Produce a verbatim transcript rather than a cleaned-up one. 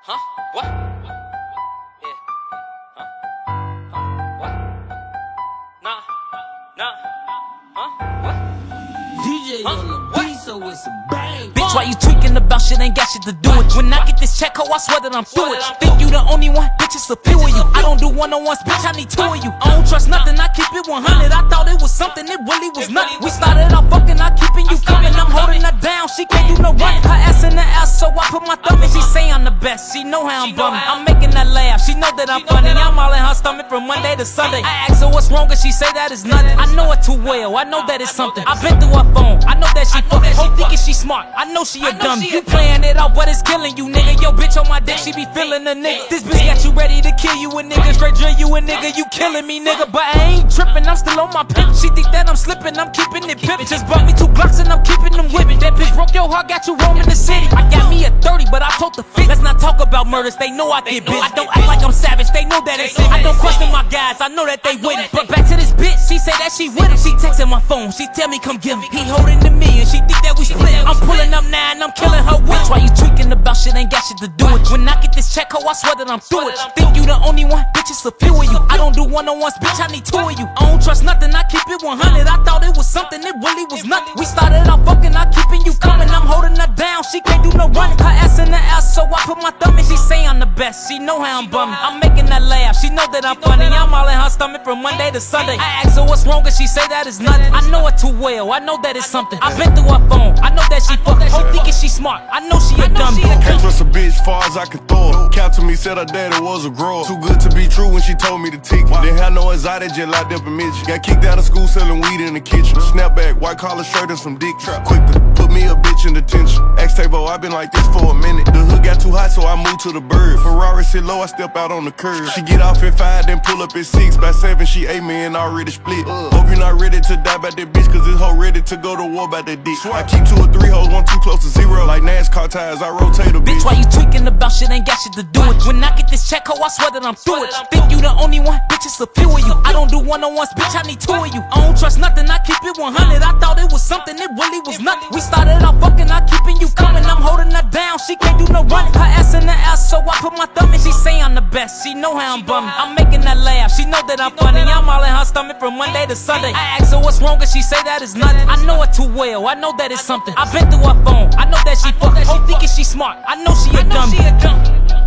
Huh? What? Yeah. Huh? Huh? What? Nah. Nah. Huh? What? D J Huh? on the What? beat, so it's a bang. Bitch, why you tweaking about shit? Ain't got shit to do with. When I get this check, ho, I swear that I'm through it. Think you the only one? Bitch, it's a few of you. I don't do one-on-ones, bitch, I need two of you. I don't trust nothing, I keep it one hundred. I thought it was something, it really was nothing. We started out fucking, I keeping you coming. I'm holding her down, she can't do no running. Her ass in the ass, so I put my thumb in. She say I'm the best, she know how I'm bumming. I'm making her laugh, she know that I'm funny. I'm all in her stomach from Monday to Sunday. I ask her what's wrong, and she say that it's nothing. I know her too well, I know that it's something. I been through her phone, I know that she fucking. Whole thinking she smart, I know she a dumb. You playing it out, but it's killing you, nigga. Yo, bitch on my dick, she be feeling the nigga. This bitch got you ready to kill you a nigga, straight drill you a nigga. You killing me, nigga, but I ain't tripping. I'm still on my pimp. She think that I'm slipping, I'm keeping it pimpin'. Just bought me two Glocks and I'm keeping them whipping. That bitch broke your heart, got you roaming the city. I got me a thirty, but I told the fit. Let's not talk about murders, they know I get bitch. I don't act like I'm savage, they know that it's it. I don't question my guys, I know that they with it. But back to this bitch, she say that she with it. She texting my phone, she tell me come get me. He holding to me and she think that we split. I'm pulling up now and I'm killing her with. Why you tweaking about shit? Ain't got shit to do with. When I get this check, ho, I swear that I'm through it. Think you the only one? Bitch, it's a few of you. I don't do one-on-ones, bitch, I need two of you. I don't trust nothing, I keep it one hundred. I thought it was something, it really was nothing. We started out fucking, I keeping you coming. I'm holding her down, she can't do no running. Her ass in the ass, so I put my thumb in. She say I'm the best, she know how I'm bumming. I'm making her laugh, she know that I'm funny. I'm all in her stomach from Monday to Sunday. I ask her what's wrong, and she say that it's nothing. I know her too well, I know that it's something. I been through her phone, I know that she fucking. Whole thinking she smart, I know she a dumb. Can't trust a bitch far as I can throw her. Count to me, said her daddy was a grower. Too good to be true when she told me to tick. Didn't have no anxiety, just locked up in Mitch. Got kicked out of school selling weed in the kitchen. Snapback, white collar shirt and some dick trap. Quick to put me a bitch in detention. X-Tavo, I been like this for a minute. The hood got too hot, so I moved to the bird. Ferrari sit low, I step out on the curb. She get off at five, then pull up at six. By seven, she ate me and already split. Hope you not ready to die by that bitch, cause this hoe ready to go to war by that dick. I keep two or three hoes, one too close to zero. Like NASCAR tires, I rotate a bitch. Bitch, why you tweaking about shit? Ain't got shit to do with. When I get this check, ho, I swear that I'm through it. Think you the only one? Bitch, it's a few of you. I don't do one-on-ones, bitch, I need two of you. I don't trust nothing, I keep it one hundred. I thought it was something, it really was nothing. We started out fucking, I keeping you coming. I'm holding her down, she can't do no running. Her ass in the ass, so I put my thumb in. She say I'm the best, she know how I'm bumming. I'm making her laugh, she know that I'm funny. I'm all in her stomach from Monday to Sunday. I ask her what's wrong, and she say that it's nothing. I know her too well, I know that it's something. I been through her phone, I know that she fucking. Whole thinking she smart, I know she a dumb.